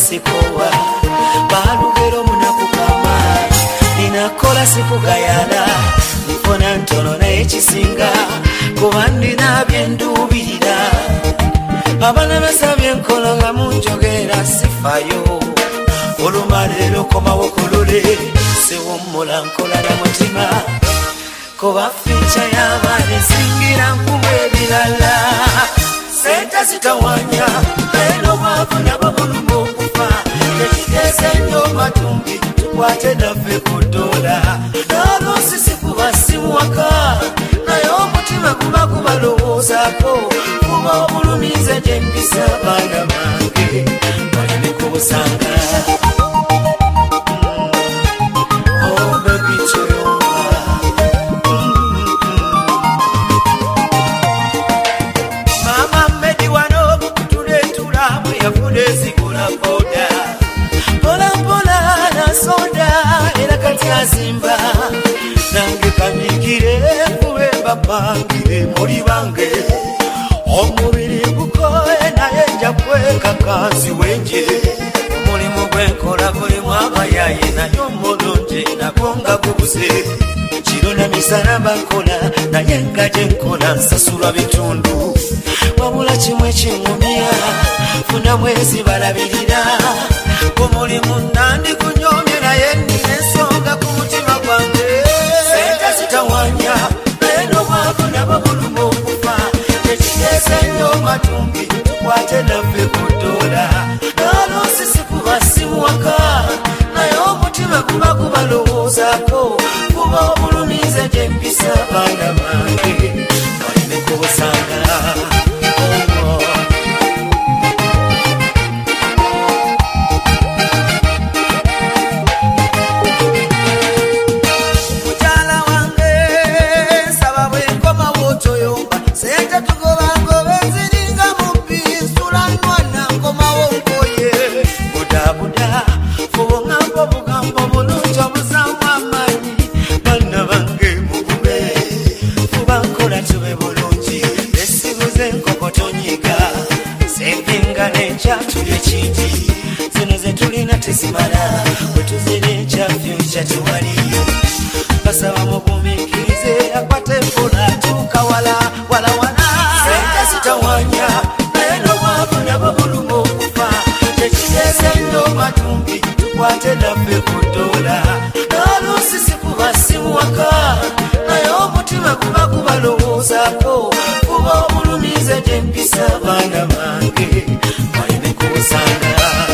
sikowa balugero munakukama ninakola sikugayala nfuna ntono naye kisinga kuba ndina byendubirira abana basabye nkola nga munjogera sifayo olumalero komawo kulule siwummula nkola na mutima kuba ficha y'abaana esingira nkuba ebirala sente zitawanya eno bwavu nabo buluma okufa tekiteesa nnyo matumbi tukwate naffe ku dola n'oluusi sikuba simuwaka naye omutima guba gubalowoozaako kuba obulumize gye mpisa abaana bange baleme kubusanga Zimba nange kamikire kubemba pangire muri bange omubiri gukoye naye nja kweka kazi wenje omulimu gwenkola gulimu abayaye naye omulungi nagonga gubuze kiro na misaraba nkola naye nga gye nkola nsasula bitundu wabula kimwe kiŋŋumya funa mwezi balabirira omulimu nandi kunyomye naye nina ensonga ku mutima gwange sente zitawanya eno bwavu nabo buluma okufa tekiteesa nnyo matumbi tukwate naffe ku dola n'oluusi sikuba simuwaka naye omutima guba gubalowoozaako kuba obulumize gye mpisa abaana bange baleme kubusanga Simala wetuzire kyafyucha tuwali basaba mugumikirize akwate funa tukawala wala sente zitawanya eno bwavu nabo buluma okufa tekiteesa nnyo matumbi tukwate naffe ku dola n'oluusi sikuba simuwaka naye omutima guba gubalowoozaako kuba obulumize gye mpisa abaana bange baleme kubusanga